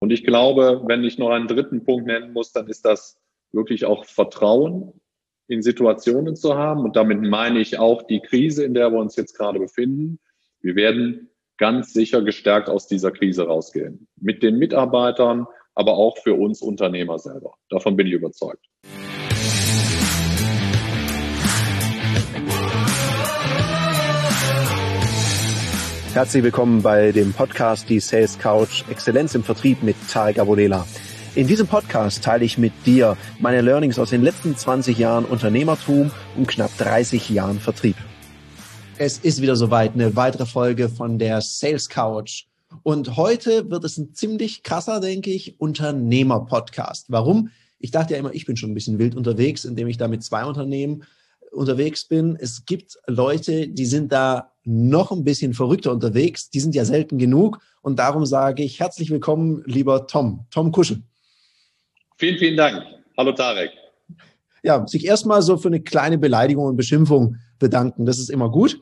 Und ich glaube, wenn ich noch einen dritten Punkt nennen muss, dann ist das wirklich auch Vertrauen in Situationen zu haben. Und damit meine ich auch die Krise, in der wir uns jetzt gerade befinden. Wir werden ganz sicher gestärkt aus dieser Krise rausgehen. Mit den Mitarbeitern, aber auch für uns Unternehmer selber. Davon bin ich überzeugt. Herzlich willkommen bei dem Podcast Die Sales Couch Exzellenz im Vertrieb mit Tarek Abodela. In diesem Podcast teile ich mit dir meine Learnings aus den letzten 20 Jahren Unternehmertum und knapp 30 Jahren Vertrieb. Es ist wieder soweit, eine weitere Folge von der Sales Couch. Und heute wird es ein ziemlich krasser, denke ich, Unternehmer-Podcast. Warum? Ich dachte ja immer, ich bin schon ein bisschen wild unterwegs, indem ich da mit 2 Unternehmen unterwegs bin. Es gibt Leute, die sind da noch ein bisschen verrückter unterwegs. Die sind ja selten genug. Und darum sage ich herzlich willkommen, lieber Tom Kuschel. Vielen, vielen Dank. Hallo Tarek. Ja, sich erstmal so für eine kleine Beleidigung und Beschimpfung bedanken. Das ist immer gut.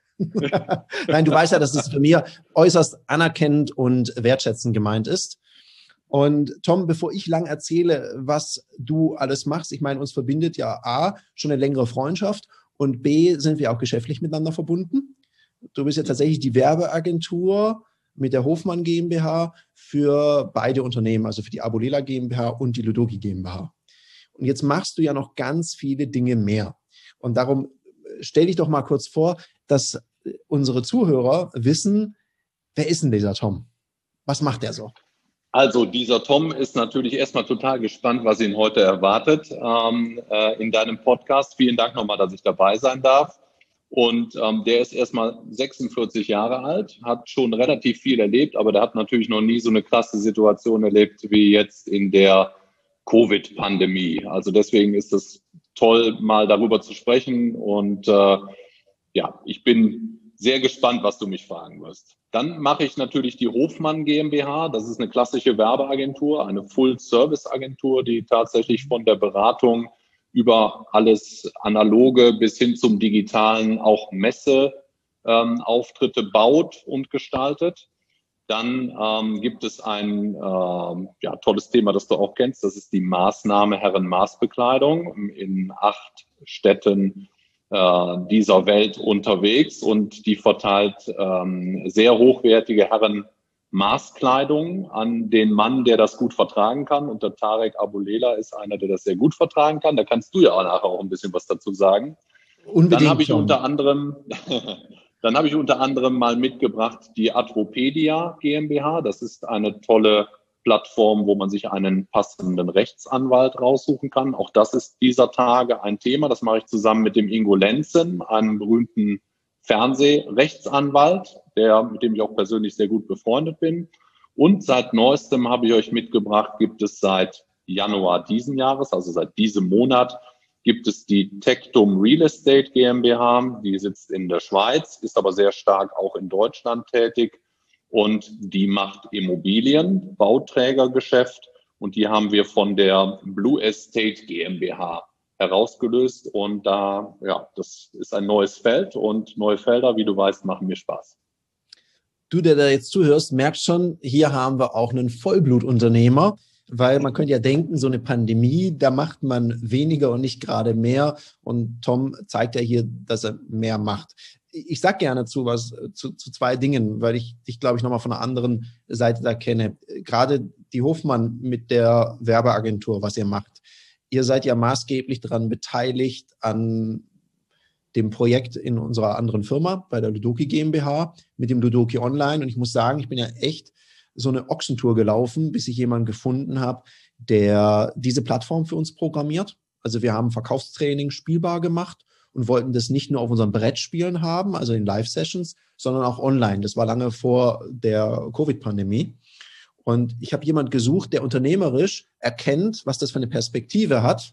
Nein, du weißt ja, dass es für mich äußerst anerkennend und wertschätzend gemeint ist. Und Tom, bevor ich lang erzähle, was du alles machst, ich meine, uns verbindet ja A, schon eine längere Freundschaft und B, sind wir auch geschäftlich miteinander verbunden. Du bist ja tatsächlich die Werbeagentur mit der Hofmann GmbH für beide Unternehmen, also für die Abodela GmbH und die Ludoki GmbH. Und jetzt machst du ja noch ganz viele Dinge mehr. Und darum stell dich doch mal kurz vor, dass unsere Zuhörer wissen, wer ist denn dieser Tom? Was macht der so? Also dieser Tom ist natürlich erstmal total gespannt, was ihn heute erwartet in deinem Podcast. Vielen Dank nochmal, dass ich dabei sein darf. Und der ist erstmal 46 Jahre alt, hat schon relativ viel erlebt, aber der hat natürlich noch nie so eine krasse Situation erlebt wie jetzt in der Covid-Pandemie. Also deswegen ist es toll, mal darüber zu sprechen. Und ja, ich bin sehr gespannt, was du mich fragen wirst. Dann mache ich natürlich die Hofmann GmbH. Das ist eine klassische Werbeagentur, eine Full-Service-Agentur, die tatsächlich von der Beratung über alles Analoge bis hin zum Digitalen auch Messeauftritte baut und gestaltet. Dann gibt es ein tolles Thema, das du auch kennst. Das ist die Maßnahme Herren-Maßbekleidung in 8 Städten dieser Welt unterwegs und die verteilt sehr hochwertige Herren-Maßkleidung an den Mann, der das gut vertragen kann. Und der Tarek Abodela ist einer, der das sehr gut vertragen kann. Da kannst du ja auch nachher auch ein bisschen was dazu sagen. Unbedingt. Dann habe ich unter anderem mal mitgebracht die Atropedia GmbH. Das ist eine tolle Plattform, wo man sich einen passenden Rechtsanwalt raussuchen kann. Auch das ist dieser Tage ein Thema. Das mache ich zusammen mit dem Ingo Lenzen, einem berühmten Fernsehrechtsanwalt, mit dem ich auch persönlich sehr gut befreundet bin. Und seit neuestem habe ich euch mitgebracht, gibt es seit Januar diesen Jahres, also seit diesem Monat, gibt es die Tectum Real Estate GmbH. Die sitzt in der Schweiz, ist aber sehr stark auch in Deutschland tätig. Und die macht Immobilien, Bauträgergeschäft. Und die haben wir von der Blue Estate GmbH herausgelöst. Und das ist ein neues Feld. Und neue Felder, wie du weißt, machen mir Spaß. Du, der da jetzt zuhörst, merkst schon, hier haben wir auch einen Vollblutunternehmer. Weil man könnte ja denken, so eine Pandemie, da macht man weniger und nicht gerade mehr. Und Tom zeigt ja hier, dass er mehr macht. Ich sag gerne zu 2 Dingen, weil ich dich, glaube ich, nochmal von einer anderen Seite da kenne. Gerade die Hofmann mit der Werbeagentur, was ihr macht. Ihr seid ja maßgeblich daran beteiligt an dem Projekt in unserer anderen Firma, bei der Ludoki GmbH, mit dem Ludoki Online. Und ich muss sagen, ich bin ja echt so eine Ochsentour gelaufen, bis ich jemanden gefunden habe, der diese Plattform für uns programmiert. Also wir haben Verkaufstraining spielbar gemacht und wollten das nicht nur auf unseren Brettspielen haben, also in Live-Sessions, sondern auch online. Das war lange vor der Covid-Pandemie. Und ich habe jemanden gesucht, der unternehmerisch erkennt, was das für eine Perspektive hat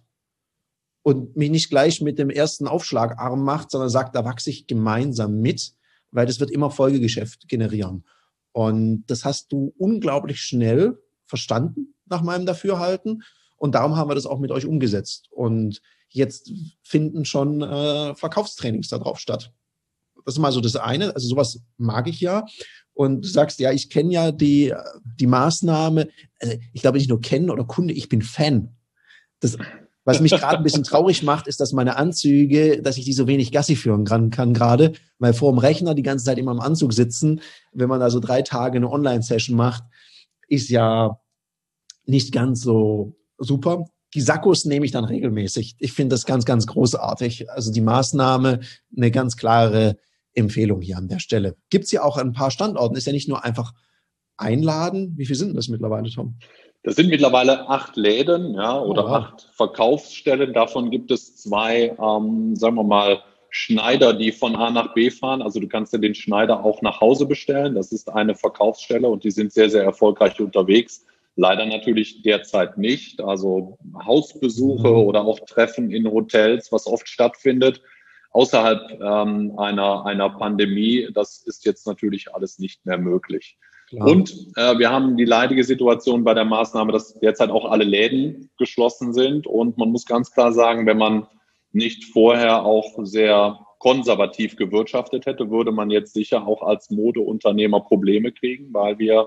und mich nicht gleich mit dem ersten Aufschlag arm macht, sondern sagt, da wachse ich gemeinsam mit, weil das wird immer Folgegeschäft generieren. Und das hast du unglaublich schnell verstanden, nach meinem Dafürhalten. Und darum haben wir das auch mit euch umgesetzt. Und jetzt finden schon Verkaufstrainings da drauf statt. Das ist mal so das eine. Also sowas mag ich ja. Und du sagst, ja, ich kenne ja die Maßnahme. Also ich glaube nicht nur kennen oder Kunde, ich bin Fan. Das, was mich gerade ein bisschen traurig macht, ist, dass meine Anzüge, dass ich die so wenig Gassi führen kann gerade, weil vor dem Rechner die ganze Zeit immer im Anzug sitzen. Wenn man also 3 Tage eine Online-Session macht, ist ja nicht ganz so super. Die Sakkos nehme ich dann regelmäßig. Ich finde das ganz, ganz großartig. Also die Maßnahme, eine ganz klare Empfehlung hier an der Stelle. Gibt es ja auch an ein paar Standorten. Ist ja nicht nur einfach einladen. Wie viel sind das mittlerweile, Tom? Das sind mittlerweile 8 Läden, ja, oder wow. 8 Verkaufsstellen. Davon gibt es 2, sagen wir mal, Schneider, die von A nach B fahren. Also du kannst dir den Schneider auch nach Hause bestellen. Das ist eine Verkaufsstelle und die sind sehr, sehr erfolgreich unterwegs. Leider natürlich derzeit nicht. Also Hausbesuche oder auch Treffen in Hotels, was oft stattfindet, außerhalb einer Pandemie, das ist jetzt natürlich alles nicht mehr möglich. Klar. Und wir haben die leidige Situation bei der Maßnahme, dass derzeit auch alle Läden geschlossen sind. Und man muss ganz klar sagen, wenn man nicht vorher auch sehr konservativ gewirtschaftet hätte, würde man jetzt sicher auch als Modeunternehmer Probleme kriegen, weil wir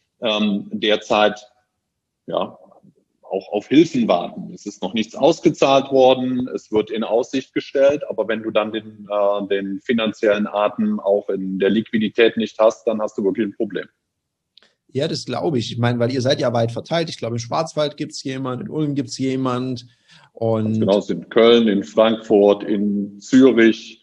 derzeit ja auch auf Hilfen warten. Es ist noch nichts ausgezahlt worden, es wird in Aussicht gestellt, aber wenn du dann den finanziellen Atem auch in der Liquidität nicht hast, dann hast du wirklich ein Problem. Ja, das glaube ich. Ich meine, weil ihr seid ja weit verteilt. Ich glaube, im Schwarzwald gibt es jemand, in Ulm gibt es jemand. Und genau, es sind in Köln, in Frankfurt, in Zürich,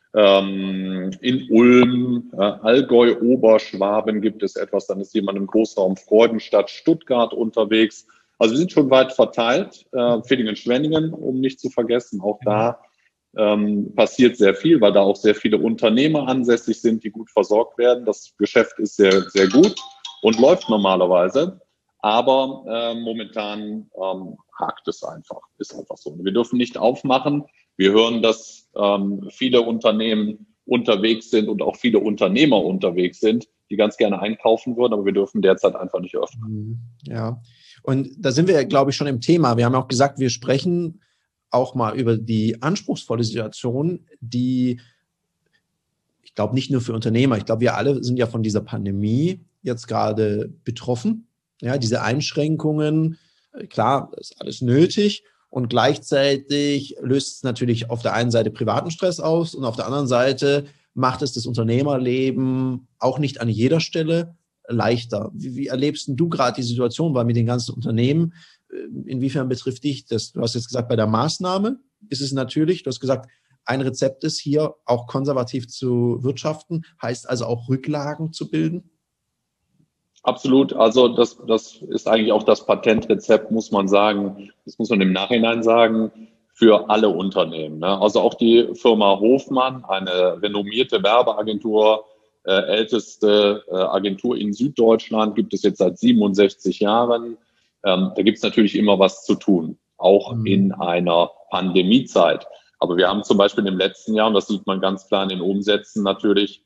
in Ulm, Allgäu, Oberschwaben gibt es etwas. Dann ist jemand im Großraum Freudenstadt, Stuttgart unterwegs. Also wir sind schon weit verteilt. Villingen-Schwenningen, um nicht zu vergessen, auch da passiert sehr viel, weil da auch sehr viele Unternehmer ansässig sind, die gut versorgt werden. Das Geschäft ist sehr, sehr gut und läuft normalerweise. Aber momentan hakt es einfach. Ist einfach so. Wir dürfen nicht aufmachen. Wir hören, dass viele Unternehmen unterwegs sind und auch viele Unternehmer unterwegs sind, die ganz gerne einkaufen würden, aber wir dürfen derzeit einfach nicht öffnen. Ja, und da sind wir, glaube ich, schon im Thema. Wir haben auch gesagt, wir sprechen auch mal über die anspruchsvolle Situation, die, ich glaube, nicht nur für Unternehmer, ich glaube, wir alle sind ja von dieser Pandemie jetzt gerade betroffen. Ja, diese Einschränkungen, klar, ist alles nötig. Und gleichzeitig löst es natürlich auf der einen Seite privaten Stress aus und auf der anderen Seite macht es das Unternehmerleben auch nicht an jeder Stelle leichter. Wie erlebst du gerade die Situation, weil mit den ganzen Unternehmen, inwiefern betrifft dich das? Du hast jetzt gesagt, bei der Maßnahme ist es natürlich, du hast gesagt, ein Rezept ist hier auch konservativ zu wirtschaften, heißt also auch Rücklagen zu bilden? Absolut. Also das ist eigentlich auch das Patentrezept, muss man sagen. Das muss man im Nachhinein sagen, für alle Unternehmen. Ne? Also auch die Firma Hofmann, eine renommierte Werbeagentur, älteste Agentur in Süddeutschland, gibt es jetzt seit 67 Jahren. Da gibt es natürlich immer was zu tun, auch in einer Pandemiezeit. Aber wir haben zum Beispiel im letzten Jahr, und das sieht man ganz klar in den Umsätzen natürlich,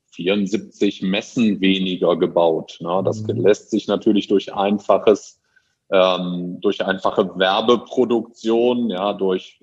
74 Messen weniger gebaut. Das lässt sich natürlich durch einfache Werbeproduktion, ja, durch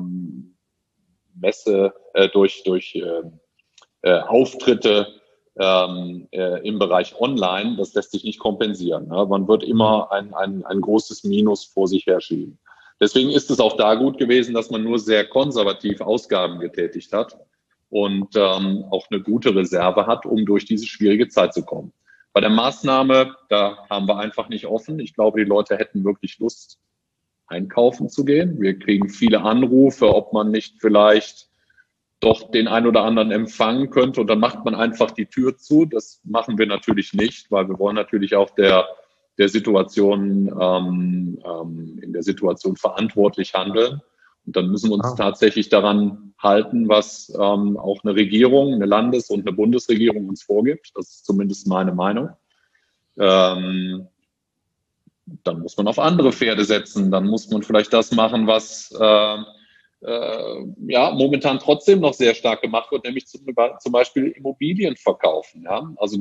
Auftritte im Bereich Online, das lässt sich nicht kompensieren. Man wird immer ein großes Minus vor sich herschieben. Deswegen ist es auch da gut gewesen, dass man nur sehr konservativ Ausgaben getätigt hat und auch eine gute Reserve hat, um durch diese schwierige Zeit zu kommen. Bei der Maßnahme, da haben wir einfach nicht offen. Ich glaube, die Leute hätten wirklich Lust, einkaufen zu gehen. Wir kriegen viele Anrufe, ob man nicht vielleicht doch den einen oder anderen empfangen könnte. Und dann macht man einfach die Tür zu. Das machen wir natürlich nicht, weil wir wollen natürlich auch in der Situation verantwortlich handeln. Und dann müssen wir uns tatsächlich daran halten, was auch eine Regierung, eine Landes- und eine Bundesregierung uns vorgibt. Das ist zumindest meine Meinung. Dann muss man auf andere Pferde setzen. Dann muss man vielleicht das machen, was momentan trotzdem noch sehr stark gemacht wird, nämlich zum Beispiel Immobilien verkaufen. Ja? Also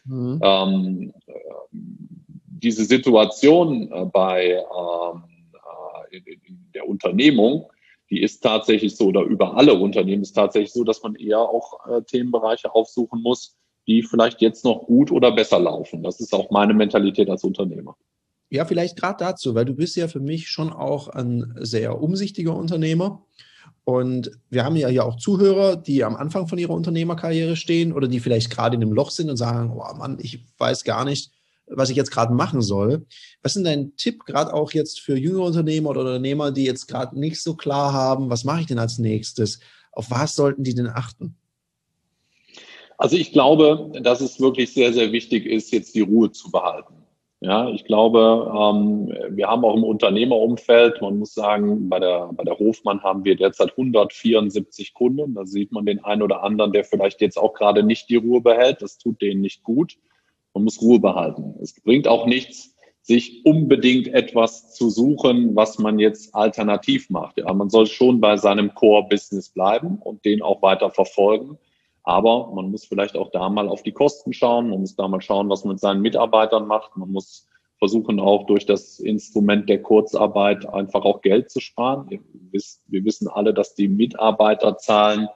diese Situation in der Unternehmung, die ist tatsächlich so, oder über alle Unternehmen ist tatsächlich so, dass man eher auch Themenbereiche aufsuchen muss, die vielleicht jetzt noch gut oder besser laufen. Das ist auch meine Mentalität als Unternehmer. Ja, vielleicht gerade dazu, weil du bist ja für mich schon auch ein sehr umsichtiger Unternehmer. Und wir haben ja hier auch Zuhörer, die am Anfang von ihrer Unternehmerkarriere stehen oder die vielleicht gerade in einem Loch sind und sagen, oh Mann, ich weiß gar nicht, was ich jetzt gerade machen soll. Was ist denn dein Tipp, gerade auch jetzt für jüngere Unternehmer oder Unternehmer, die jetzt gerade nicht so klar haben, was mache ich denn als nächstes? Auf was sollten die denn achten? Also ich glaube, dass es wirklich sehr, sehr wichtig ist, jetzt die Ruhe zu behalten. Ja, ich glaube, wir haben auch im Unternehmerumfeld, man muss sagen, bei der Hofmann haben wir derzeit 174 Kunden. Da sieht man den einen oder anderen, der vielleicht jetzt auch gerade nicht die Ruhe behält. Das tut denen nicht gut. Man muss Ruhe behalten. Es bringt auch nichts, sich unbedingt etwas zu suchen, was man jetzt alternativ macht. Ja, man soll schon bei seinem Core-Business bleiben und den auch weiter verfolgen. Aber man muss vielleicht auch da mal auf die Kosten schauen. Man muss da mal schauen, was man mit seinen Mitarbeitern macht. Man muss versuchen, auch durch das Instrument der Kurzarbeit einfach auch Geld zu sparen. Wir wissen alle, dass die Mitarbeiterzahlen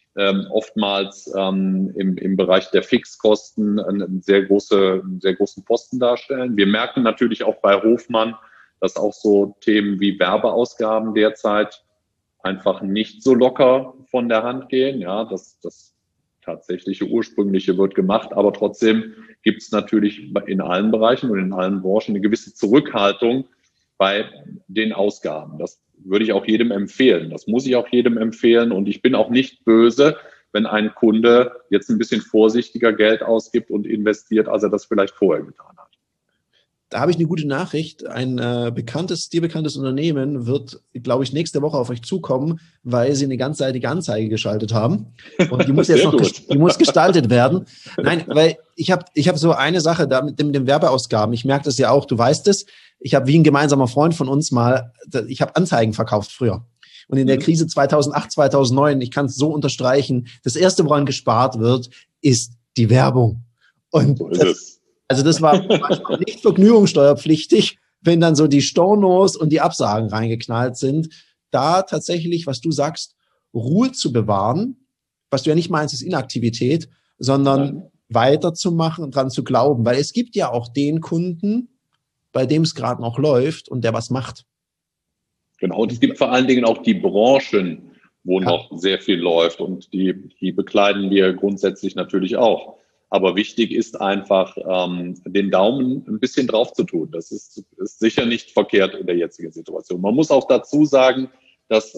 oftmals im Bereich der Fixkosten einen sehr großen Posten darstellen. Wir merken natürlich auch bei Hofmann, dass auch so Themen wie Werbeausgaben derzeit einfach nicht so locker von der Hand gehen. Ja, das tatsächliche ursprüngliche wird gemacht, aber trotzdem gibt es natürlich in allen Bereichen und in allen Branchen eine gewisse Zurückhaltung bei den Ausgaben. Das würde ich auch jedem empfehlen. Das muss ich auch jedem empfehlen. Und ich bin auch nicht böse, wenn ein Kunde jetzt ein bisschen vorsichtiger Geld ausgibt und investiert, als er das vielleicht vorher getan hat. Da habe ich eine gute Nachricht. Ein dir bekanntes Unternehmen wird, glaube ich, nächste Woche auf euch zukommen, weil sie eine ganzseitige Anzeige geschaltet haben. Und die muss jetzt noch die muss gestaltet werden. Nein, weil ich hab so eine Sache da mit den Werbeausgaben. Ich merke das ja auch, du weißt es. Ich habe wie ein gemeinsamer Freund von uns ich habe Anzeigen verkauft früher. Und in der Krise 2008, 2009, ich kann es so unterstreichen, das Erste, woran gespart wird, ist die Werbung. Und so ist es. Also das war manchmal nicht vergnügungssteuerpflichtig, wenn dann so die Stornos und die Absagen reingeknallt sind. Da tatsächlich, was du sagst, Ruhe zu bewahren, was du ja nicht meinst, ist Inaktivität, sondern weiterzumachen und dran zu glauben. Weil es gibt ja auch den Kunden, bei dem es gerade noch läuft und der was macht. Genau, und es gibt vor allen Dingen auch die Branchen, wo noch sehr viel läuft und die bekleiden wir grundsätzlich natürlich auch. Aber wichtig ist einfach, den Daumen ein bisschen drauf zu tun. Das ist sicher nicht verkehrt in der jetzigen Situation. Man muss auch dazu sagen, dass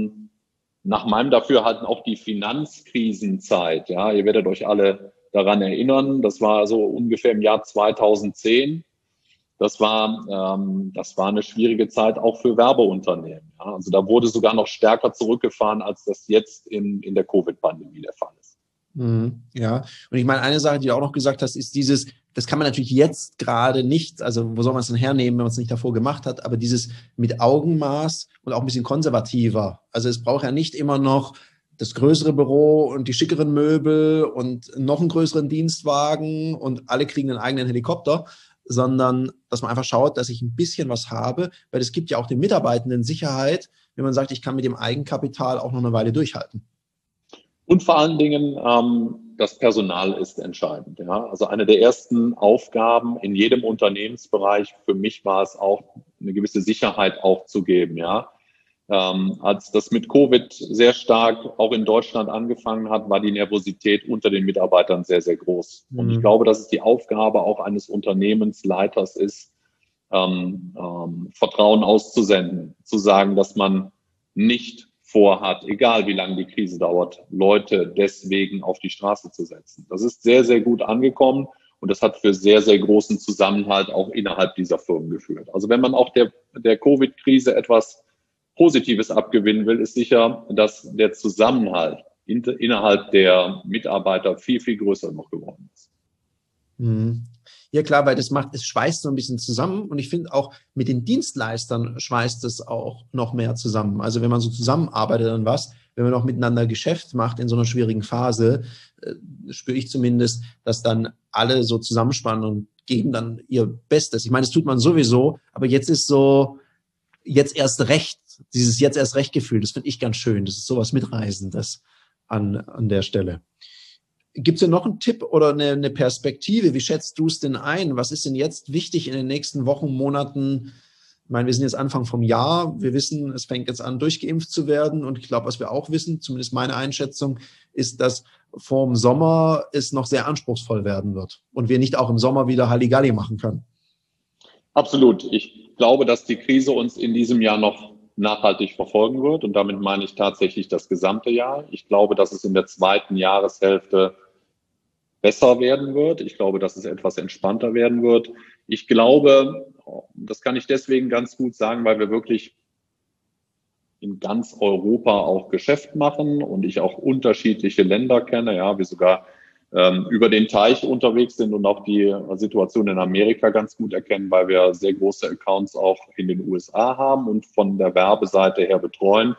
nach meinem Dafürhalten auch die Finanzkrisenzeit, ja, ihr werdet euch alle daran erinnern, das war so ungefähr im Jahr 2010. Das war eine schwierige Zeit auch für Werbeunternehmen. Ja. Also da wurde sogar noch stärker zurückgefahren, als das jetzt in der Covid-Pandemie der Fall ist. Ja, und ich meine, eine Sache, die du auch noch gesagt hast, ist das kann man natürlich jetzt gerade nicht, also wo soll man es denn hernehmen, wenn man es nicht davor gemacht hat, aber dieses mit Augenmaß und auch ein bisschen konservativer. Also es braucht ja nicht immer noch das größere Büro und die schickeren Möbel und noch einen größeren Dienstwagen und alle kriegen einen eigenen Helikopter, sondern dass man einfach schaut, dass ich ein bisschen was habe, weil es gibt ja auch den Mitarbeitenden Sicherheit, wenn man sagt, ich kann mit dem Eigenkapital auch noch eine Weile durchhalten. Und vor allen Dingen, das Personal ist entscheidend. Ja? Also eine der ersten Aufgaben in jedem Unternehmensbereich für mich war es auch, eine gewisse Sicherheit auch zu geben. Ja? Als das mit Covid sehr stark auch in Deutschland angefangen hat, war die Nervosität unter den Mitarbeitern sehr, sehr groß. Und ich glaube, dass es die Aufgabe auch eines Unternehmensleiters ist, Vertrauen auszusenden, zu sagen, dass man nicht vorhat, egal wie lange die Krise dauert, Leute deswegen auf die Straße zu setzen. Das ist sehr, sehr gut angekommen und das hat für sehr, sehr großen Zusammenhalt auch innerhalb dieser Firmen geführt. Also wenn man auch der Covid-Krise etwas Positives abgewinnen will, ist sicher, dass der Zusammenhalt innerhalb der Mitarbeiter viel, viel größer noch geworden ist. Ja klar, weil es schweißt so ein bisschen zusammen und ich finde auch mit den Dienstleistern schweißt es auch noch mehr zusammen. Also wenn man so zusammenarbeitet an wenn man auch miteinander Geschäft macht in so einer schwierigen Phase, spüre ich zumindest, dass dann alle so zusammenspannen und geben dann ihr Bestes. Ich meine, das tut man sowieso, aber jetzt ist so, jetzt erst recht, dieses jetzt erst recht Gefühl, das finde ich ganz schön. Das ist sowas Mitreißendes an der Stelle. Gibt es denn noch einen Tipp oder eine Perspektive? Wie schätzt du es denn ein? Was ist denn jetzt wichtig in den nächsten Wochen, Monaten? Ich meine, wir sind jetzt Anfang vom Jahr. Wir wissen, es fängt jetzt an, durchgeimpft zu werden. Und ich glaube, was wir auch wissen, zumindest meine Einschätzung, ist, dass vor dem Sommer es noch sehr anspruchsvoll werden wird und wir nicht auch im Sommer wieder Halligalli machen können. Absolut. Ich glaube, dass die Krise uns in diesem Jahr noch nachhaltig verfolgen wird. Und damit meine ich tatsächlich das gesamte Jahr. Ich glaube, dass es in der zweiten Jahreshälfte besser werden wird. Ich glaube, dass es etwas entspannter werden wird. Ich glaube, das kann ich deswegen ganz gut sagen, weil wir wirklich in ganz Europa auch Geschäft machen und ich auch unterschiedliche Länder kenne, ja, wir sogar über den Teich unterwegs sind und auch die Situation in Amerika ganz gut erkennen, weil wir sehr große Accounts auch in den USA haben und von der Werbeseite her betreuen.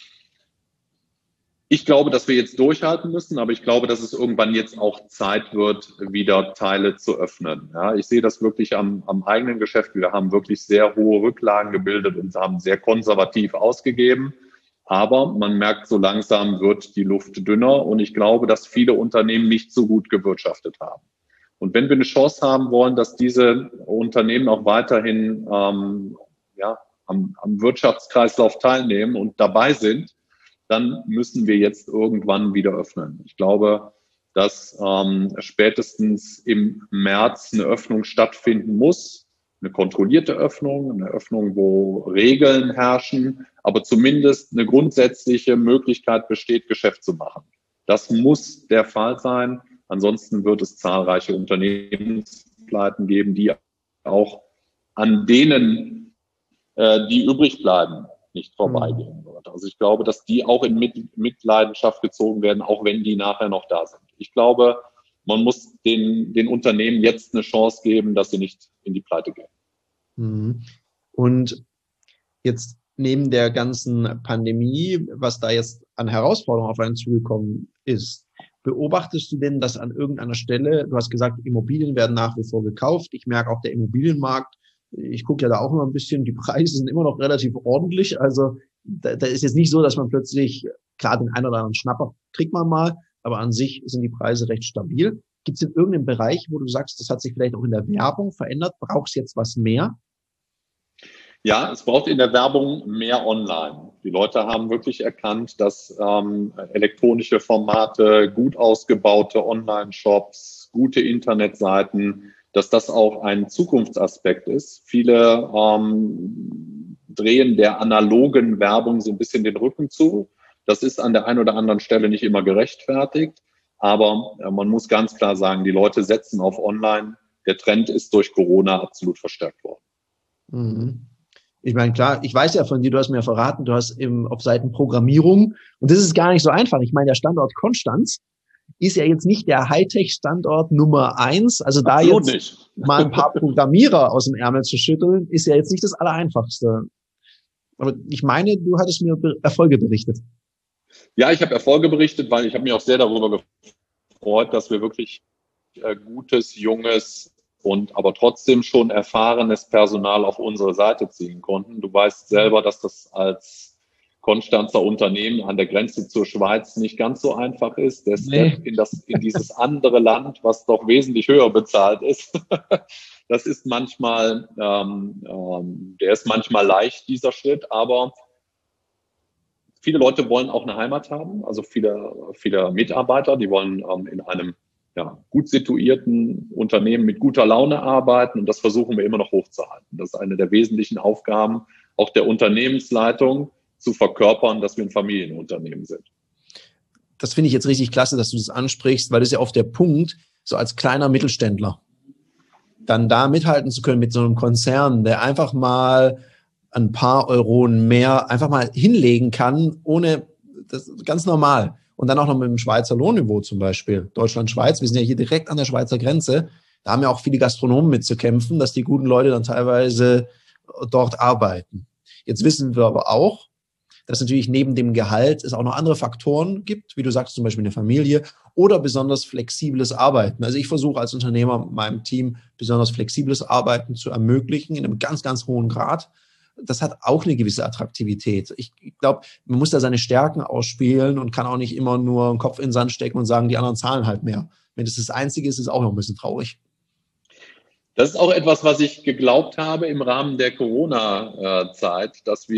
Ich glaube, dass wir jetzt durchhalten müssen, aber ich glaube, dass es irgendwann jetzt auch Zeit wird, wieder Teile zu öffnen. Ja, ich sehe das wirklich am eigenen Geschäft. Wir haben wirklich sehr hohe Rücklagen gebildet und haben sehr konservativ ausgegeben. Aber man merkt, so langsam wird die Luft dünner und ich glaube, dass viele Unternehmen nicht so gut gewirtschaftet haben. Und wenn wir eine Chance haben wollen, dass diese Unternehmen auch weiterhin am Wirtschaftskreislauf teilnehmen und dabei sind, dann müssen wir jetzt irgendwann wieder öffnen. Ich glaube, dass spätestens im März eine Öffnung stattfinden muss, eine kontrollierte Öffnung, eine Öffnung, wo Regeln herrschen, aber zumindest eine grundsätzliche Möglichkeit besteht, Geschäft zu machen. Das muss der Fall sein. Ansonsten wird es zahlreiche Unternehmenspleiten geben, die auch an denen, die übrig bleiben, nicht vorbeigehen wird. Also ich glaube, dass die auch in Mitleidenschaft gezogen werden, auch wenn die nachher noch da sind. Ich glaube, man muss den Unternehmen jetzt eine Chance geben, dass sie nicht in die Pleite gehen. Und jetzt neben der ganzen Pandemie, was da jetzt an Herausforderungen auf einen zugekommen ist, beobachtest du denn, dass an irgendeiner Stelle, du hast gesagt, Immobilien werden nach wie vor gekauft. Ich merke auch der Immobilienmarkt, ich gucke ja da auch immer ein bisschen, die Preise sind immer noch relativ ordentlich. Also da ist jetzt nicht so, dass man plötzlich, klar, den einen oder anderen Schnapper kriegt man mal, aber an sich sind die Preise recht stabil. Gibt es in irgendeinem Bereich, wo du sagst, das hat sich vielleicht auch in der Werbung verändert? Brauchst du jetzt was mehr? Ja, es braucht in der Werbung mehr online. Die Leute haben wirklich erkannt, dass elektronische Formate, gut ausgebaute Online-Shops, gute Internetseiten, dass das auch ein Zukunftsaspekt ist. Viele drehen der analogen Werbung so ein bisschen den Rücken zu. Das ist an der einen oder anderen Stelle nicht immer gerechtfertigt. Aber man muss ganz klar sagen, die Leute setzen auf Online. Der Trend ist durch Corona absolut verstärkt worden. Ich meine, klar, ich weiß ja von dir, du hast mir ja verraten, du hast auf Seiten Programmierung und das ist gar nicht so einfach. Ich meine, der Standort Konstanz ist ja jetzt nicht der Hightech-Standort Nummer 1. Also da absolut jetzt nicht. Mal ein paar Programmierer aus dem Ärmel zu schütteln, ist ja jetzt nicht das Allereinfachste. Aber ich meine, du hattest mir Erfolge berichtet. Ja, ich habe Erfolge berichtet, weil ich habe mich auch sehr darüber gefreut, dass wir wirklich gutes, junges und aber trotzdem schon erfahrenes Personal auf unsere Seite ziehen konnten. Du weißt selber, dass das als Konstanzer Unternehmen an der Grenze zur Schweiz nicht ganz so einfach ist. Der Step in dieses andere Land, was doch wesentlich höher bezahlt ist, das ist manchmal, der ist manchmal leicht, dieser Schritt, aber viele Leute wollen auch eine Heimat haben, also viele Mitarbeiter, die wollen in einem gut situierten Unternehmen mit guter Laune arbeiten und das versuchen wir immer noch hochzuhalten. Das ist eine der wesentlichen Aufgaben auch der Unternehmensleitung, zu verkörpern, dass wir ein Familienunternehmen sind. Das finde ich jetzt richtig klasse, dass du das ansprichst, weil das ist ja oft der Punkt, so als kleiner Mittelständler, dann da mithalten zu können mit so einem Konzern, der einfach mal ein paar Euronen mehr einfach mal hinlegen kann, ohne, das ist ganz normal. Und dann auch noch mit dem Schweizer Lohnniveau zum Beispiel. Deutschland-Schweiz, wir sind ja hier direkt an der Schweizer Grenze. Da haben ja auch viele Gastronomen mitzukämpfen, dass die guten Leute dann teilweise dort arbeiten. Jetzt wissen wir aber auch, dass natürlich neben dem Gehalt es auch noch andere Faktoren gibt, wie du sagst, zum Beispiel eine Familie oder besonders flexibles Arbeiten. Also ich versuche als Unternehmer meinem Team besonders flexibles Arbeiten zu ermöglichen in einem ganz, ganz hohen Grad. das hat auch eine gewisse Attraktivität. Ich glaube, man muss da seine Stärken ausspielen und kann auch nicht immer nur den Kopf in den Sand stecken und sagen, die anderen zahlen halt mehr. Wenn das das Einzige ist, ist es auch noch ein bisschen traurig. Das ist auch etwas, was ich geglaubt habe im Rahmen der Corona-Zeit, dass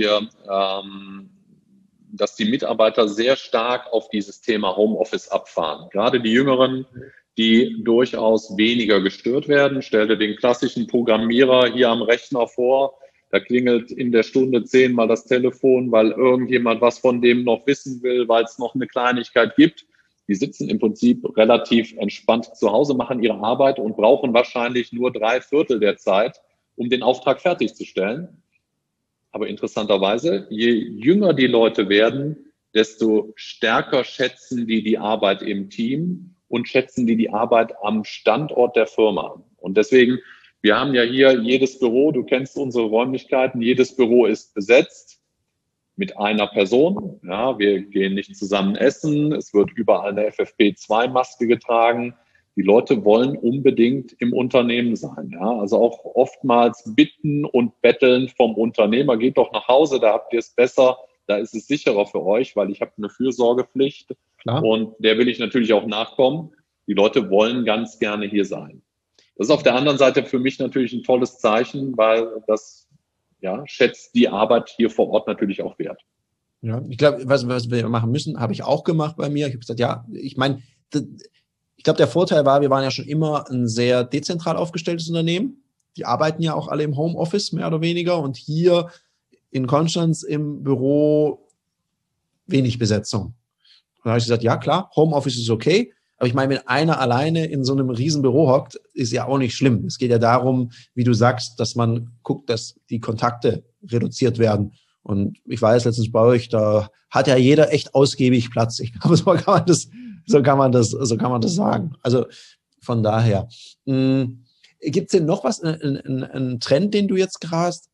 dass die Mitarbeiter sehr stark auf dieses Thema Homeoffice abfahren. Gerade die Jüngeren, die durchaus weniger gestört werden. Stell dir den klassischen Programmierer hier am Rechner vor. Da klingelt in der Stunde 10-mal das Telefon, weil irgendjemand was von dem noch wissen will, weil es noch eine Kleinigkeit gibt. Die sitzen im Prinzip relativ entspannt zu Hause, machen ihre Arbeit und brauchen wahrscheinlich nur 3/4 der Zeit, um den Auftrag fertigzustellen. Aber interessanterweise, je jünger die Leute werden, desto stärker schätzen die Arbeit im Team und schätzen die Arbeit am Standort der Firma. Und deswegen, wir haben ja hier jedes Büro, du kennst unsere Räumlichkeiten, jedes Büro ist besetzt mit einer Person. Ja, wir gehen nicht zusammen essen. Es wird überall eine FFP2-Maske getragen. Die Leute wollen unbedingt im Unternehmen sein. Ja, also auch oftmals bitten und betteln vom Unternehmer, geht doch nach Hause, da habt ihr es besser, da ist es sicherer für euch, weil ich habe eine Fürsorgepflicht. Klar. Und der will ich natürlich auch nachkommen. Die Leute wollen ganz gerne hier sein. Das ist auf der anderen Seite für mich natürlich ein tolles Zeichen, weil das schätzt die Arbeit hier vor Ort natürlich auch wert. Ja, ich glaube, was wir machen müssen, habe ich auch gemacht bei mir. Ich habe gesagt, ja, ich meine, ich glaube, der Vorteil war, wir waren ja schon immer ein sehr dezentral aufgestelltes Unternehmen. Die arbeiten ja auch alle im Homeoffice, mehr oder weniger. Und hier in Konstanz im Büro wenig Besetzung. Da habe ich gesagt, ja klar, Homeoffice ist okay. Aber ich meine, wenn einer alleine in so einem riesen Büro hockt, ist ja auch nicht schlimm. Es geht ja darum, wie du sagst, dass man guckt, dass die Kontakte reduziert werden. Und ich weiß letztens bei euch, da hat ja jeder echt ausgiebig Platz. Ich glaube, so kann man das sagen. Also von daher. Gibt es denn noch was, einen Trend, den du jetzt gerade hast,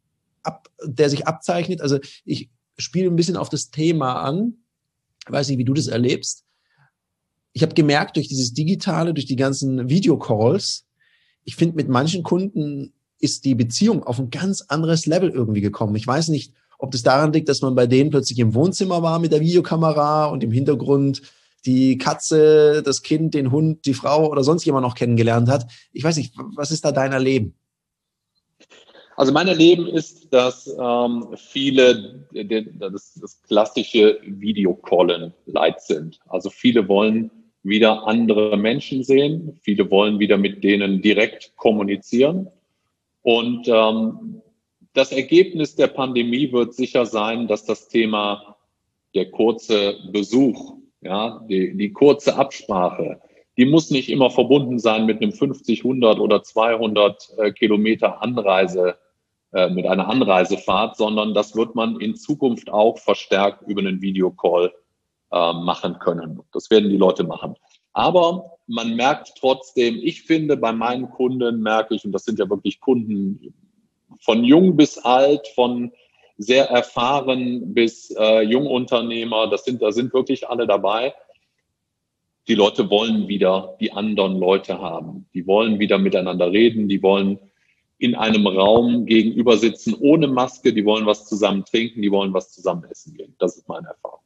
der sich abzeichnet? Also ich spiele ein bisschen auf das Thema an. Ich weiß nicht, wie du das erlebst. Ich habe gemerkt, durch dieses Digitale, durch die ganzen Videocalls, ich finde, mit manchen Kunden ist die Beziehung auf ein ganz anderes Level irgendwie gekommen. Ich weiß nicht, ob das daran liegt, dass man bei denen plötzlich im Wohnzimmer war mit der Videokamera und im Hintergrund die Katze, das Kind, den Hund, die Frau oder sonst jemand noch kennengelernt hat. Ich weiß nicht, was ist da dein Erleben? Also mein Erleben ist, dass viele das klassische Videocallen leid sind. Also viele wollen wieder andere Menschen sehen, viele wollen wieder mit denen direkt kommunizieren. Und das Ergebnis der Pandemie wird sicher sein, dass das Thema der kurze Besuch, ja, die kurze Absprache, die muss nicht immer verbunden sein mit einem 50, 100 oder 200 Kilometer Anreise, mit einer Anreisefahrt, sondern das wird man in Zukunft auch verstärkt über einen Videocall machen können. Das werden die Leute machen. Aber man merkt trotzdem, ich finde, bei meinen Kunden merke ich, und das sind ja wirklich Kunden von jung bis alt, von sehr erfahren bis Jungunternehmer, da sind wirklich alle dabei. Die Leute wollen wieder die anderen Leute haben. Die wollen wieder miteinander reden, die wollen in einem Raum gegenüber sitzen ohne Maske, die wollen was zusammen trinken, die wollen was zusammen essen gehen. Das ist meine Erfahrung.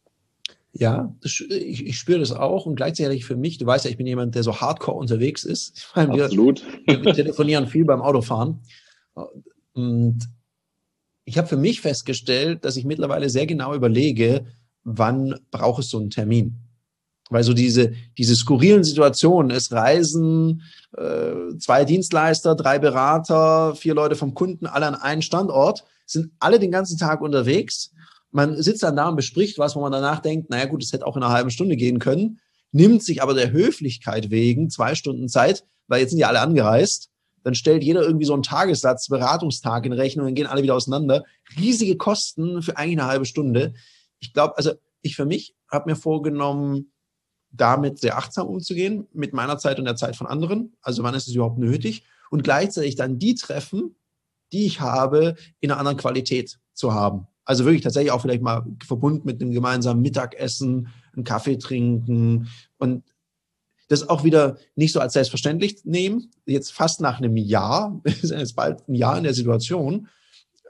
Ja, ich spüre das auch und gleichzeitig für mich, du weißt ja, ich bin jemand, der so hardcore unterwegs ist. Ich meine, absolut. Wir telefonieren viel beim Autofahren und ich habe für mich festgestellt, dass ich mittlerweile sehr genau überlege, wann brauche ich so einen Termin. Weil so diese skurrilen Situationen, es reisen 2 Dienstleister, 3 Berater, 4 Leute vom Kunden, alle an einen Standort, sind alle den ganzen Tag unterwegs. Man sitzt dann da und bespricht was, wo man danach denkt, naja gut, das hätte auch in einer halben Stunde gehen können, nimmt sich aber der Höflichkeit wegen 2 Stunden Zeit, weil jetzt sind ja alle angereist. Dann stellt jeder irgendwie so einen Tagessatz, Beratungstag in Rechnung, dann gehen alle wieder auseinander. Riesige Kosten für eigentlich eine halbe Stunde. Ich glaube, also ich für mich habe mir vorgenommen, damit sehr achtsam umzugehen, mit meiner Zeit und der Zeit von anderen. Also wann ist es überhaupt nötig? Und gleichzeitig dann die Treffen, die ich habe, in einer anderen Qualität zu haben. Also wirklich tatsächlich auch vielleicht mal verbunden mit einem gemeinsamen Mittagessen, einen Kaffee trinken und das auch wieder nicht so als selbstverständlich nehmen. Jetzt fast nach einem Jahr, wir sind jetzt bald ein Jahr in der Situation,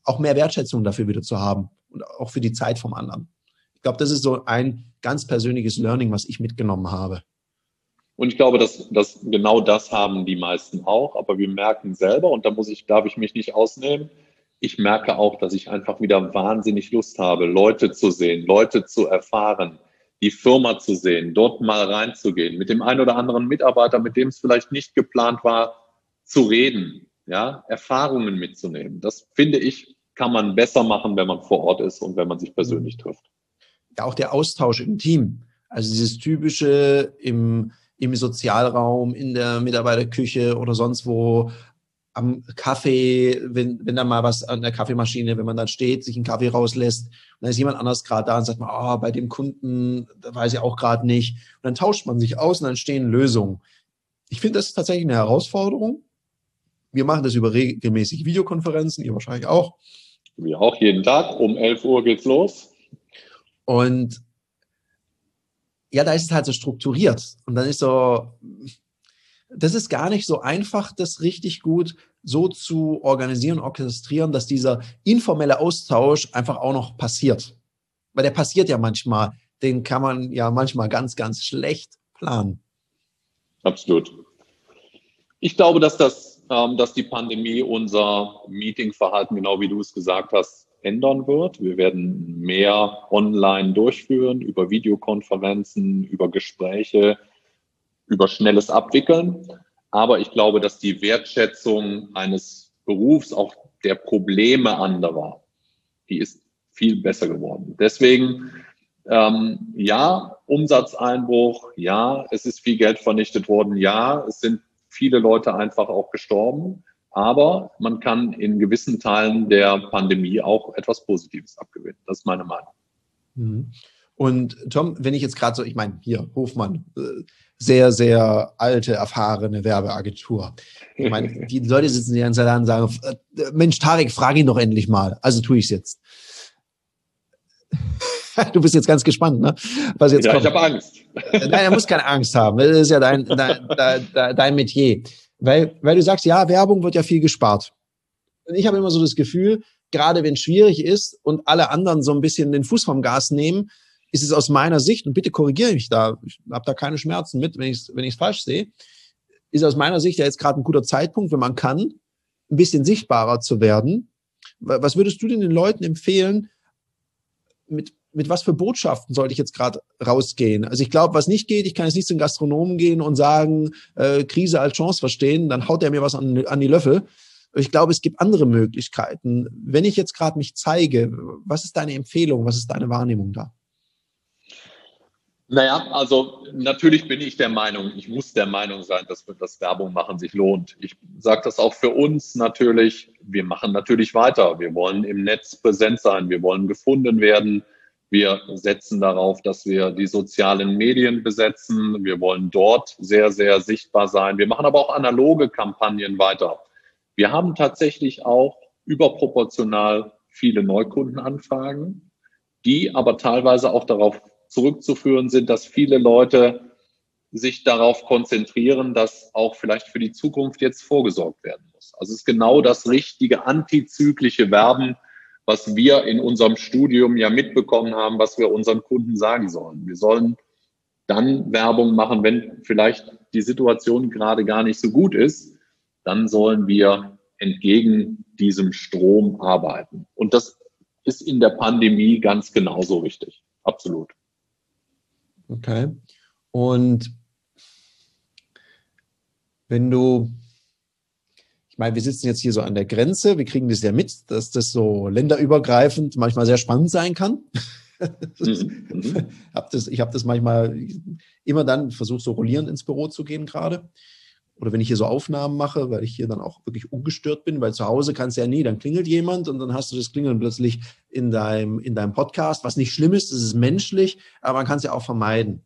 auch mehr Wertschätzung dafür wieder zu haben und auch für die Zeit vom anderen. Ich glaube, das ist so ein ganz persönliches Learning, was ich mitgenommen habe. Und ich glaube, dass genau das haben die meisten auch, aber wir merken selber, und darf ich mich nicht ausnehmen, ich merke auch, dass ich einfach wieder wahnsinnig Lust habe, Leute zu sehen, Leute zu erfahren, die Firma zu sehen, dort mal reinzugehen, mit dem einen oder anderen Mitarbeiter, mit dem es vielleicht nicht geplant war, zu reden, ja, Erfahrungen mitzunehmen. Das finde ich, kann man besser machen, wenn man vor Ort ist und wenn man sich persönlich trifft. Ja, auch der Austausch im Team. Also dieses typische im Sozialraum, in der Mitarbeiterküche oder sonst wo, am Kaffee, wenn da mal was an der Kaffeemaschine, wenn man dann steht, sich einen Kaffee rauslässt und dann ist jemand anders gerade da und sagt man, bei dem Kunden, da weiß ich auch gerade nicht. Und dann tauscht man sich aus und dann entstehen Lösungen. Ich finde, das ist tatsächlich eine Herausforderung. Wir machen das über regelmäßige Videokonferenzen, ihr wahrscheinlich auch. Wir auch jeden Tag, um 11 Uhr geht's los. Und ja, da ist es halt so strukturiert. Und dann ist so, das ist gar nicht so einfach, das richtig gut so zu organisieren, orchestrieren, dass dieser informelle Austausch einfach auch noch passiert. Weil der passiert ja manchmal. Den kann man ja manchmal ganz, ganz schlecht planen. Absolut. Ich glaube, dass die Pandemie unser Meetingverhalten, genau wie du es gesagt hast, ändern wird. Wir werden mehr online durchführen, über Videokonferenzen, über Gespräche, über schnelles Abwickeln. Aber ich glaube, dass die Wertschätzung eines Berufs, auch der Probleme anderer, die ist viel besser geworden. Deswegen, ja, Umsatzeinbruch, ja, es ist viel Geld vernichtet worden, ja, es sind viele Leute einfach auch gestorben. Aber man kann in gewissen Teilen der Pandemie auch etwas Positives abgewinnen. Das ist meine Meinung. Und Tom, wenn ich jetzt gerade so, ich meine, hier, Hofmann, sehr, sehr alte, erfahrene Werbeagentur. Ich meine, die Leute sitzen die ganze Zeit da und sagen, Mensch, Tarek, frag ihn doch endlich mal. Also tue ich es jetzt. Du bist jetzt ganz gespannt, ne? Was jetzt kommt. Ich habe Angst. Nein, er muss keine Angst haben. Das ist ja dein Metier. Weil du sagst, ja, Werbung wird ja viel gespart. Und ich habe immer so das Gefühl, gerade wenn es schwierig ist und alle anderen so ein bisschen den Fuß vom Gas nehmen, ist es aus meiner Sicht, und bitte korrigiere mich da, ich habe da keine Schmerzen mit, wenn ich es falsch sehe, ist aus meiner Sicht ja jetzt gerade ein guter Zeitpunkt, wenn man kann, ein bisschen sichtbarer zu werden. Was würdest du denn den Leuten empfehlen, mit was für Botschaften sollte ich jetzt gerade rausgehen? Also ich glaube, was nicht geht, ich kann jetzt nicht zum Gastronomen gehen und sagen, Krise als Chance verstehen, dann haut er mir was an die Löffel. Ich glaube, es gibt andere Möglichkeiten. Wenn ich jetzt gerade mich zeige, was ist deine Empfehlung, was ist deine Wahrnehmung da? Naja, also natürlich bin ich der Meinung, ich muss der Meinung sein, dass das Werbung machen sich lohnt. Ich sage das auch für uns natürlich, wir machen natürlich weiter. Wir wollen im Netz präsent sein, wir wollen gefunden werden. Wir setzen darauf, dass wir die sozialen Medien besetzen. Wir wollen dort sehr, sehr sichtbar sein. Wir machen aber auch analoge Kampagnen weiter. Wir haben tatsächlich auch überproportional viele Neukundenanfragen, die aber teilweise auch darauf zurückzuführen sind, dass viele Leute sich darauf konzentrieren, dass auch vielleicht für die Zukunft jetzt vorgesorgt werden muss. Also es ist genau das richtige antizyklische Werben, was wir in unserem Studium ja mitbekommen haben, was wir unseren Kunden sagen sollen. Wir sollen dann Werbung machen, wenn vielleicht die Situation gerade gar nicht so gut ist, dann sollen wir entgegen diesem Strom arbeiten. Und das ist in der Pandemie ganz genauso wichtig. Absolut. Okay. Und wenn ich meine, wir sitzen jetzt hier so an der Grenze, wir kriegen das ja mit, dass das so länderübergreifend manchmal sehr spannend sein kann. Ich habe das manchmal immer dann versucht, so rollierend ins Büro zu gehen gerade. Oder wenn ich hier so Aufnahmen mache, weil ich hier dann auch wirklich ungestört bin, weil zu Hause kannst du ja nie, dann klingelt jemand und dann hast du das Klingeln plötzlich in deinem Podcast, was nicht schlimm ist, das ist menschlich, aber man kann es ja auch vermeiden.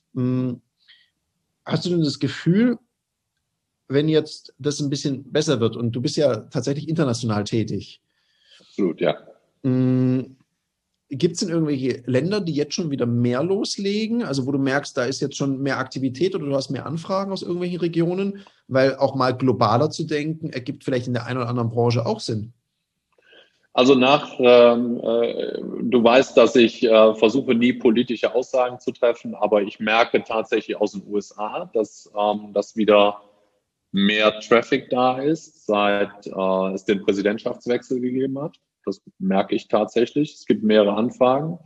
Hast du denn das Gefühl, wenn jetzt das ein bisschen besser wird und du bist ja tatsächlich international tätig? Absolut, ja. Gibt es denn irgendwelche Länder, die jetzt schon wieder mehr loslegen? Also wo du merkst, da ist jetzt schon mehr Aktivität oder du hast mehr Anfragen aus irgendwelchen Regionen? Weil auch mal globaler zu denken, ergibt vielleicht in der einen oder anderen Branche auch Sinn. Also du weißt, dass ich versuche, nie politische Aussagen zu treffen, aber ich merke tatsächlich aus den USA, dass wieder mehr Traffic da ist, seit es den Präsidentschaftswechsel gegeben hat. Das merke ich tatsächlich. Es gibt mehrere Anfragen.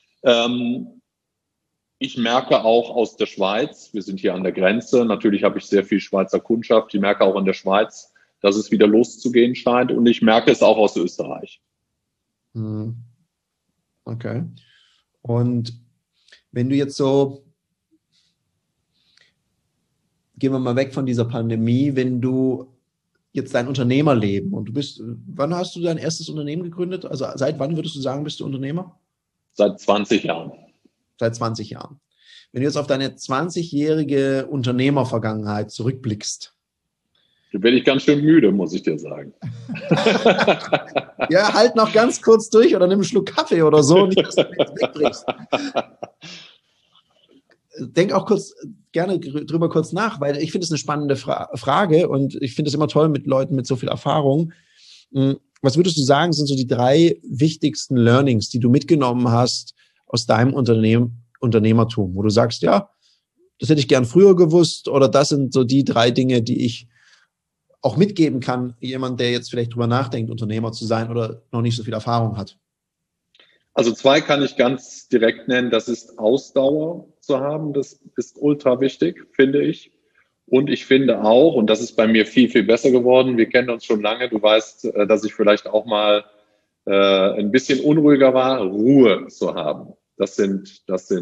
Ich merke auch aus der Schweiz, wir sind hier an der Grenze, natürlich habe ich sehr viel Schweizer Kundschaft, ich merke auch in der Schweiz, dass es wieder loszugehen scheint und ich merke es auch aus Österreich. Okay. Und wenn du jetzt so, gehen wir mal weg von dieser Pandemie, wenn du jetzt dein Unternehmerleben und wann hast du dein erstes Unternehmen gegründet? Also seit wann würdest du sagen, bist du Unternehmer? Seit 20 Jahren. Seit 20 Jahren. Wenn du jetzt auf deine 20-jährige Unternehmervergangenheit zurückblickst. Da werde ich ganz schön müde, muss ich dir sagen. Ja, halt noch ganz kurz durch oder nimm einen Schluck Kaffee oder so, nicht, dass du jetzt wegbrichst. Denk auch gerne drüber kurz nach, weil ich finde es eine spannende Frage und ich finde es immer toll mit Leuten mit so viel Erfahrung. Was würdest du sagen, sind so die 3 wichtigsten Learnings, die du mitgenommen hast aus deinem Unternehmertum, wo du sagst, ja, das hätte ich gern früher gewusst oder das sind so die 3 Dinge, die ich auch mitgeben kann, jemand, der jetzt vielleicht drüber nachdenkt, Unternehmer zu sein oder noch nicht so viel Erfahrung hat? Also 2 kann ich ganz direkt nennen. Das ist Ausdauer zu haben. Das ist ultra wichtig, finde ich. Und ich finde auch, und das ist bei mir viel, viel besser geworden, wir kennen uns schon lange, du weißt, dass ich vielleicht auch mal ein bisschen unruhiger war, Ruhe zu haben. Das sind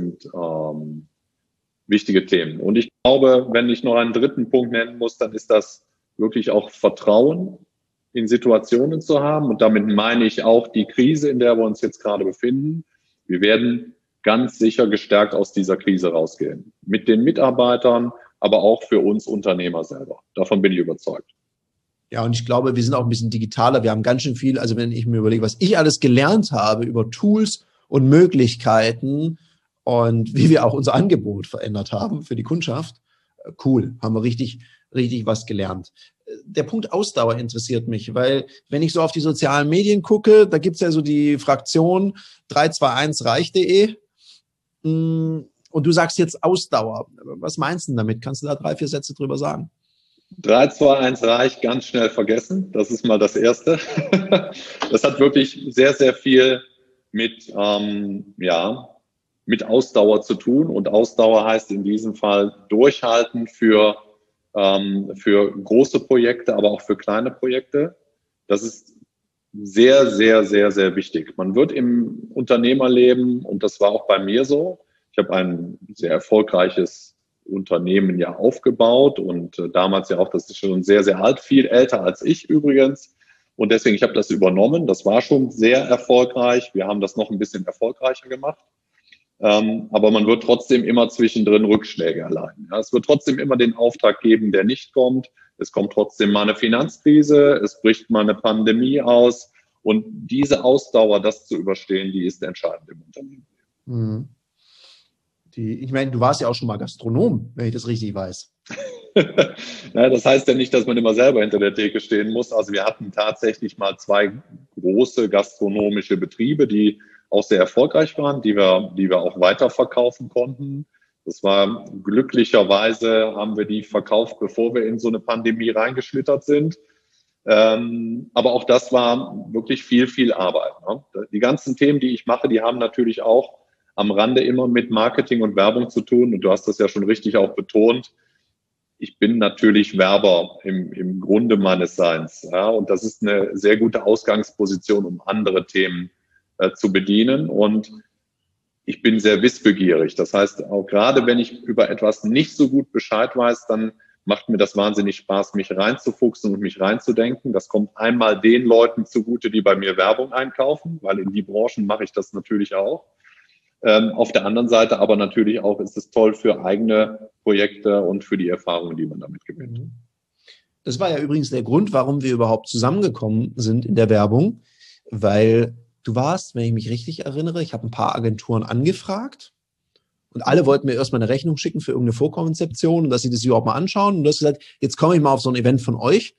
wichtige Themen. Und ich glaube, wenn ich noch einen 3. Punkt nennen muss, dann ist das wirklich auch Vertrauen in Situationen zu haben. Und damit meine ich auch die Krise, in der wir uns jetzt gerade befinden. Wir werden ganz sicher gestärkt aus dieser Krise rausgehen. Mit den Mitarbeitern, aber auch für uns Unternehmer selber. Davon bin ich überzeugt. Ja, und ich glaube, wir sind auch ein bisschen digitaler. Wir haben ganz schön viel, also wenn ich mir überlege, was ich alles gelernt habe über Tools und Möglichkeiten und wie wir auch unser Angebot verändert haben für die Kundschaft, cool, haben wir richtig was gelernt. Der Punkt Ausdauer interessiert mich, weil wenn ich so auf die sozialen Medien gucke, da gibt's ja so die Fraktion 321reich.de und du sagst jetzt Ausdauer. Was meinst du denn damit? Kannst du da 3, 4 Sätze drüber sagen? 321 reich, ganz schnell vergessen. Das ist mal das Erste. Das hat wirklich sehr, sehr viel mit Ausdauer zu tun. Und Ausdauer heißt in diesem Fall durchhalten für große Projekte, aber auch für kleine Projekte. Das ist sehr, sehr, sehr, sehr wichtig. Man wird im Unternehmerleben, und das war auch bei mir so, ich habe ein sehr erfolgreiches Unternehmen ja aufgebaut und damals ja auch, das ist schon sehr, sehr alt, viel älter als ich übrigens. Und deswegen, ich habe das übernommen. Das war schon sehr erfolgreich. Wir haben das noch ein bisschen erfolgreicher gemacht. Aber man wird trotzdem immer zwischendrin Rückschläge erleiden. Ja, es wird trotzdem immer den Auftrag geben, der nicht kommt. Es kommt trotzdem mal eine Finanzkrise, es bricht mal eine Pandemie aus. Und diese Ausdauer, das zu überstehen, die ist entscheidend im Unternehmen. Mhm. Ich meine, du warst ja auch schon mal Gastronom, wenn ich das richtig weiß. Ja, das heißt ja nicht, dass man immer selber hinter der Theke stehen muss. Also wir hatten tatsächlich mal 2 große gastronomische Betriebe, die auch sehr erfolgreich waren, die wir auch weiterverkaufen konnten. Das war glücklicherweise, haben wir die verkauft, bevor wir in so eine Pandemie reingeschlittert sind. Aber auch das war wirklich viel, viel Arbeit. Ne? Die ganzen Themen, die ich mache, die haben natürlich auch am Rande immer mit Marketing und Werbung zu tun. Und du hast das ja schon richtig auch betont. Ich bin natürlich Werber im Grunde meines Seins. Ja? Und das ist eine sehr gute Ausgangsposition, um andere Themen zu bedienen. Und ich bin sehr wissbegierig. Das heißt, auch gerade wenn ich über etwas nicht so gut Bescheid weiß, dann macht mir das wahnsinnig Spaß, mich reinzufuchsen und mich reinzudenken. Das kommt einmal den Leuten zugute, die bei mir Werbung einkaufen, weil in die Branchen mache ich das natürlich auch. Auf der anderen Seite aber natürlich auch ist es toll für eigene Projekte und für die Erfahrungen, die man damit gewinnt. Das war ja übrigens der Grund, warum wir überhaupt zusammengekommen sind in der Werbung, weil du warst, wenn ich mich richtig erinnere, ich habe ein paar Agenturen angefragt und alle wollten mir erstmal eine Rechnung schicken für irgendeine Vorkonzeption und dass sie das überhaupt mal anschauen. Und du hast gesagt, jetzt komme ich mal auf so ein Event von euch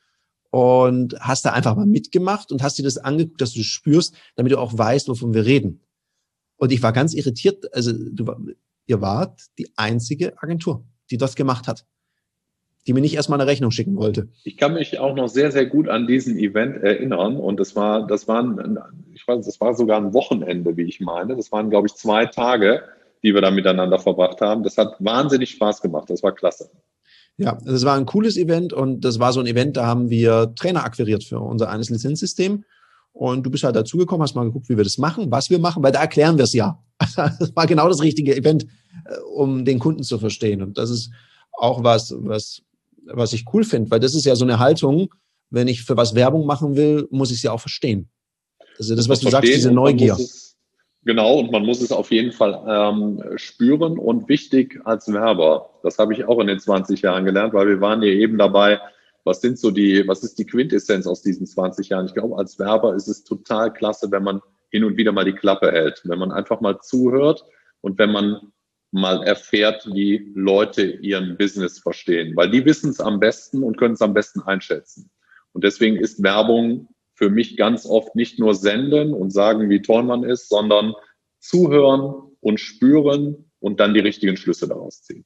und hast da einfach mal mitgemacht und hast dir das angeguckt, dass du das spürst, damit du auch weißt, wovon wir reden. Und ich war ganz irritiert. Also ihr wart die einzige Agentur, die das gemacht hat, die mir nicht erstmal eine Rechnung schicken wollte. Ich kann mich auch noch sehr, sehr gut an diesen Event erinnern. Und das war sogar ein Wochenende, wie ich meine. Das waren, glaube ich, 2 Tage, die wir da miteinander verbracht haben. Das hat wahnsinnig Spaß gemacht. Das war klasse. Ja, das war ein cooles Event und das war so ein Event, da haben wir Trainer akquiriert für unser eines Lizenzsystem. Und du bist halt dazugekommen, hast mal geguckt, wie wir das machen, was wir machen, weil da erklären wir es ja. Das war genau das richtige Event, um den Kunden zu verstehen. Und das ist auch was ich cool finde, weil das ist ja so eine Haltung, wenn ich für was Werbung machen will, muss ich es ja auch verstehen. Also das, was du sagst, diese Neugier. Genau, und man muss es auf jeden Fall spüren und wichtig als Werber. Das habe ich auch in den 20 Jahren gelernt, weil wir waren ja eben dabei, was ist die Quintessenz aus diesen 20 Jahren? Ich glaube, als Werber ist es total klasse, wenn man hin und wieder mal die Klappe hält, wenn man einfach mal zuhört und wenn man mal erfährt, wie Leute ihren Business verstehen, weil die wissen es am besten und können es am besten einschätzen. Und deswegen ist Werbung für mich ganz oft nicht nur senden und sagen, wie toll man ist, sondern zuhören und spüren und dann die richtigen Schlüsse daraus ziehen.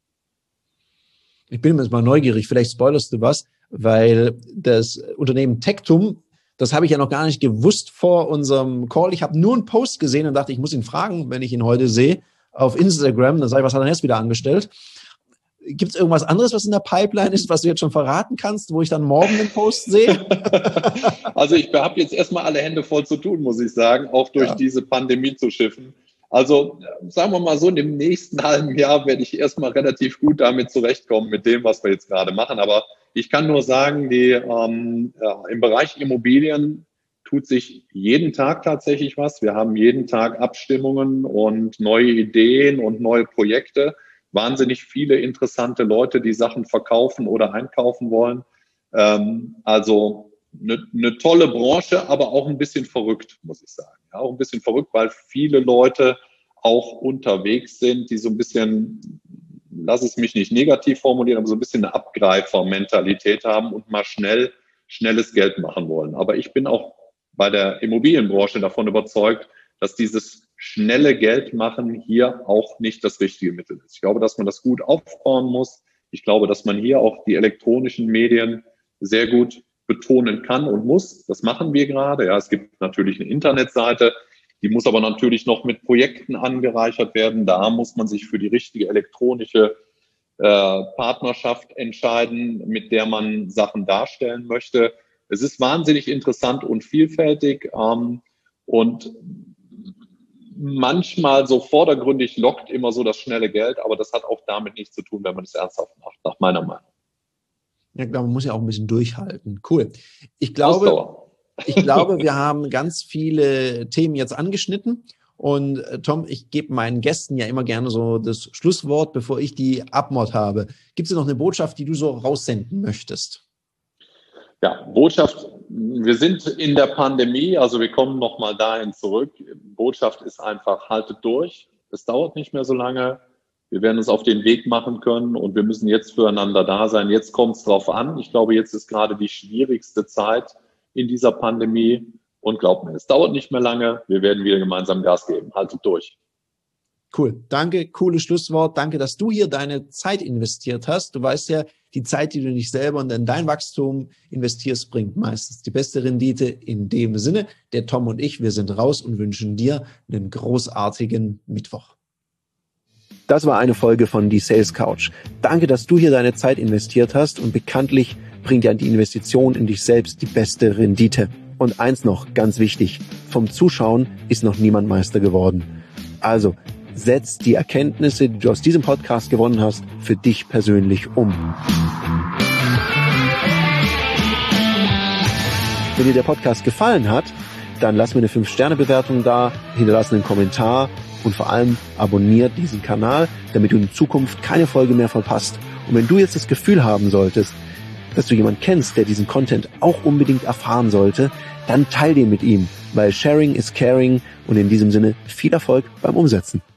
Ich bin jetzt mal neugierig, vielleicht spoilerst du was, weil das Unternehmen Tectum, das habe ich ja noch gar nicht gewusst vor unserem Call. Ich habe nur einen Post gesehen und dachte, ich muss ihn fragen, wenn ich ihn heute sehe, auf Instagram. Dann sage ich, was hat er jetzt wieder angestellt? Gibt es irgendwas anderes, was in der Pipeline ist, was du jetzt schon verraten kannst, wo ich dann morgen den Post sehe? Also ich habe jetzt erstmal alle Hände voll zu tun, muss ich sagen, auch durch diese Pandemie zu schiffen. Also sagen wir mal so, in dem nächsten halben Jahr werde ich erstmal relativ gut damit zurechtkommen mit dem, was wir jetzt gerade machen. Aber ich kann nur sagen, im Bereich Immobilien tut sich jeden Tag tatsächlich was. Wir haben jeden Tag Abstimmungen und neue Ideen und neue Projekte. Wahnsinnig viele interessante Leute, die Sachen verkaufen oder einkaufen wollen. Also eine tolle Branche, aber auch ein bisschen verrückt, muss ich sagen. Ja, auch ein bisschen verrückt, weil viele Leute auch unterwegs sind, die so ein bisschen, lass es mich nicht negativ formulieren, aber so ein bisschen eine Abgreifer-Mentalität haben und mal schnelles Geld machen wollen. Aber ich bin auch bei der Immobilienbranche davon überzeugt, dass dieses schnelle Geld machen hier auch nicht das richtige Mittel ist. Ich glaube, dass man das gut aufbauen muss. Ich glaube, dass man hier auch die elektronischen Medien sehr gut betonen kann und muss. Das machen wir gerade. Ja, es gibt natürlich eine Internetseite, die muss aber natürlich noch mit Projekten angereichert werden. Da muss man sich für die richtige elektronische Partnerschaft entscheiden, mit der man Sachen darstellen möchte. Es ist wahnsinnig interessant und vielfältig und manchmal so vordergründig lockt immer so das schnelle Geld, aber das hat auch damit nichts zu tun, wenn man es ernsthaft macht, nach meiner Meinung. Ja, ich glaube, man muss ja auch ein bisschen durchhalten. Cool. Ich glaube, wir haben ganz viele Themen jetzt angeschnitten. Und Tom, ich gebe meinen Gästen ja immer gerne so das Schlusswort, bevor ich die Abmod habe. Gibt es noch eine Botschaft, die du so raussenden möchtest? Ja, Botschaft, wir sind in der Pandemie, also wir kommen nochmal dahin zurück. Botschaft ist einfach, haltet durch. Es dauert nicht mehr so lange. Wir werden uns auf den Weg machen können und wir müssen jetzt füreinander da sein. Jetzt kommt es drauf an. Ich glaube, jetzt ist gerade die schwierigste Zeit in dieser Pandemie. Und glaubt mir, es dauert nicht mehr lange. Wir werden wieder gemeinsam Gas geben. Haltet durch. Cool. Danke. Cooles Schlusswort. Danke, dass du hier deine Zeit investiert hast. Du weißt ja, die Zeit, die du nicht selber und in dein Wachstum investierst, bringt meistens die beste Rendite. In dem Sinne, der Tom und ich, wir sind raus und wünschen dir einen großartigen Mittwoch. Das war eine Folge von Die Sales Couch. Danke, dass du hier deine Zeit investiert hast und bekanntlich bringt ja die Investition in dich selbst die beste Rendite. Und eins noch, ganz wichtig, vom Zuschauen ist noch niemand Meister geworden. Also, setz die Erkenntnisse, die du aus diesem Podcast gewonnen hast, für dich persönlich um. Wenn dir der Podcast gefallen hat, dann lass mir eine 5-Sterne-Bewertung da, hinterlass einen Kommentar und vor allem abonniert diesen Kanal, damit du in Zukunft keine Folge mehr verpasst. Und wenn du jetzt das Gefühl haben solltest, dass du jemanden kennst, der diesen Content auch unbedingt erfahren sollte, dann teil den mit ihm, weil Sharing is Caring und in diesem Sinne viel Erfolg beim Umsetzen.